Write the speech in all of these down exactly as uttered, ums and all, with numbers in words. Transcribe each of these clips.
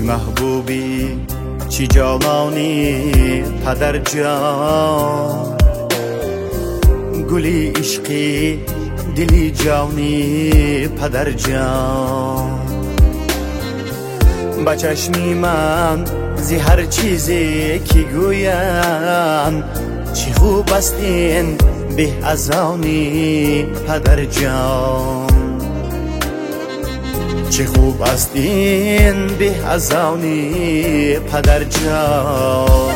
محبوبی چی جانانی پدر جان، گلی عشقی دلی جانی پدر جان. با چشمی من زی هر چیزی که گویم، چی خوب است این به از آنی پدر جان، چه خوب است این به از آنی پدر جان.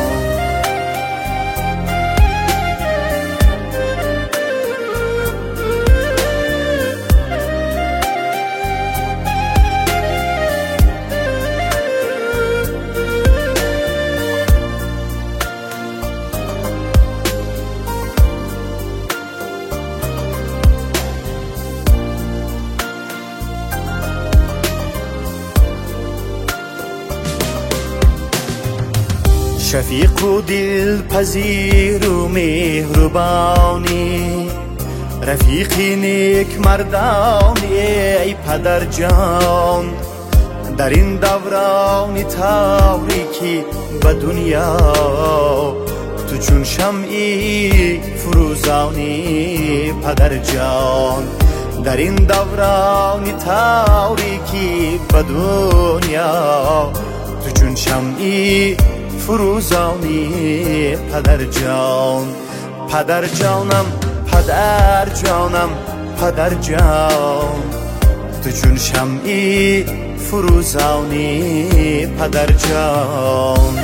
شفیق و دلپذیر و مهربانی، رفیقی نیک مردانی ای پدر جان. در این دوران تاریکی به دنیا، تو چون شمعی فروزانی پدر جان. در این دوران تاریکی به دنیا، تو چون شمعی فروزانی پدر جان. پدر جانم پدر جانم پدر جان، تو چون شمعی فروزانی پدر جان.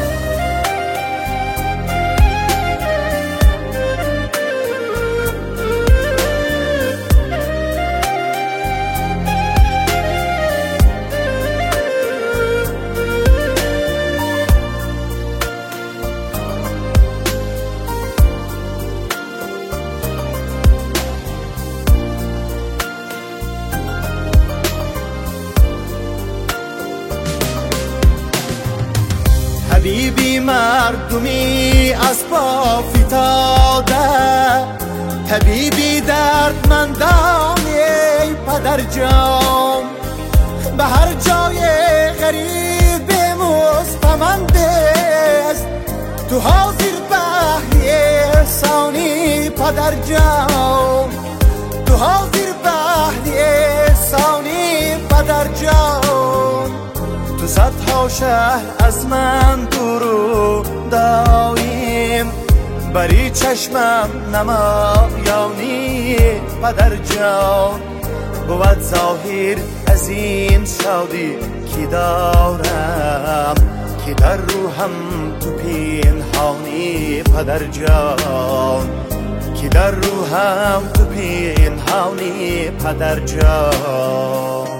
حبیبی مردمی از پا فتاده، طبیبی دردمندانی ای پدر جان. به هر جای غریب مستمند است، تو حاضر به احسانی پدر جان. تو حاضر به احسانی پدر جان. تو صدها شهر از من دور و دایم، بری چشمم نمایانی پدر جان. بود ظاهر از این شادی که دارم، که در روحم تو پنهانی پدر جان. که در روحم تو پنهانی پدر جان.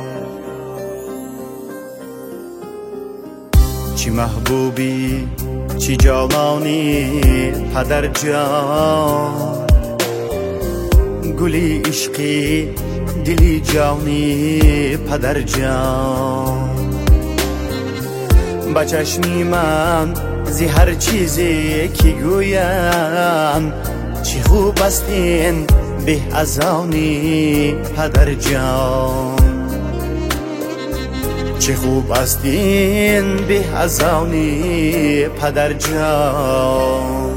چی محبوبی چی جانانی پدر جان، گلی عشقی دلی جانی پدر جان. با چشمی من زی هر چیزی که گویم، چی خوب است این به از آنی پدر جان. چه خوب است این به از آنی پدر جان.